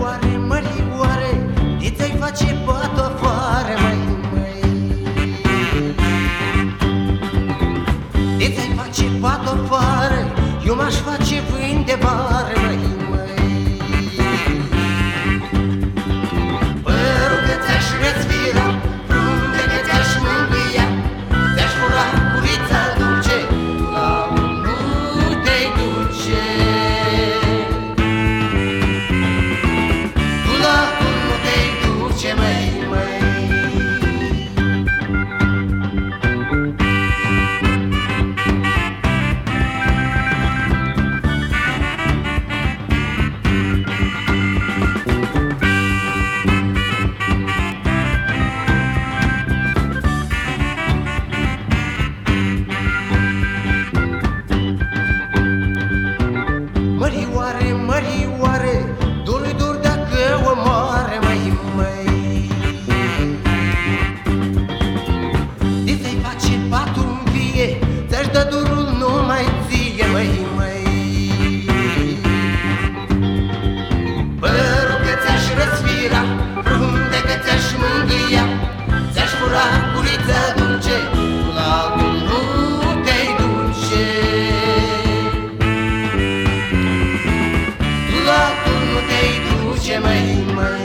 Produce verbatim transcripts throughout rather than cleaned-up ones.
Mărioare, mărioare, de ți-ai face pat afară, măi, măi. De ți-ai face pat afară, eu m-aș face vânt de vară, măi, măi. Părul că ți-aș răsfira, frunte că ți-aș mângâia, ți-aș fura curița dulce, la nu te-ai duce. Tu la nu te-ai duce, măi, măi. Mărioare, mărioare, dor-i dor dacă o moare, măi, măi. De ți-ai face patul în vie, ți-aș da dorul numai ție, măi, măi. Părul că ți-aș răsfira, frunte că ți-aș mângâia, ți-aș fura curița dulce, la altul nu te-ai duce. La tu nu te-ai duce, măi, măi.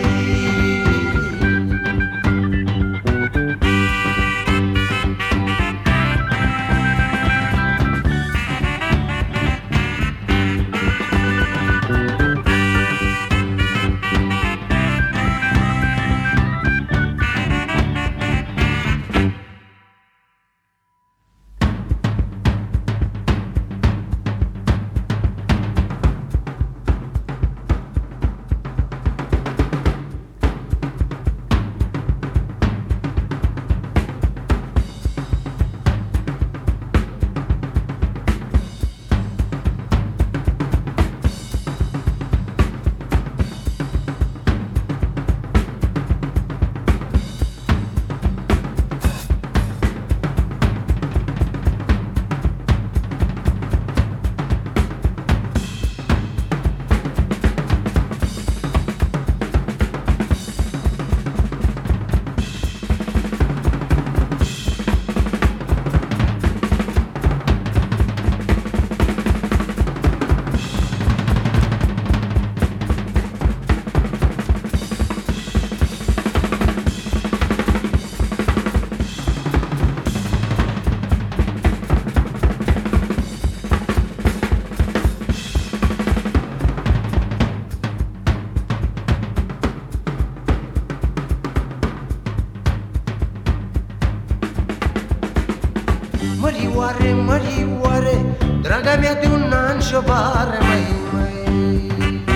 Mărioare, mărioare, draga mea de un an și o vară, măi, măi.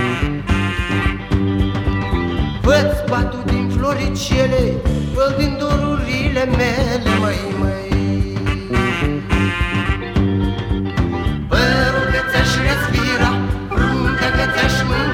Fă-ți patul din floricele, fă-l din dorurile mele, măi, măi. Părul că ți-aș respira, fruntea că ți-aș mânca,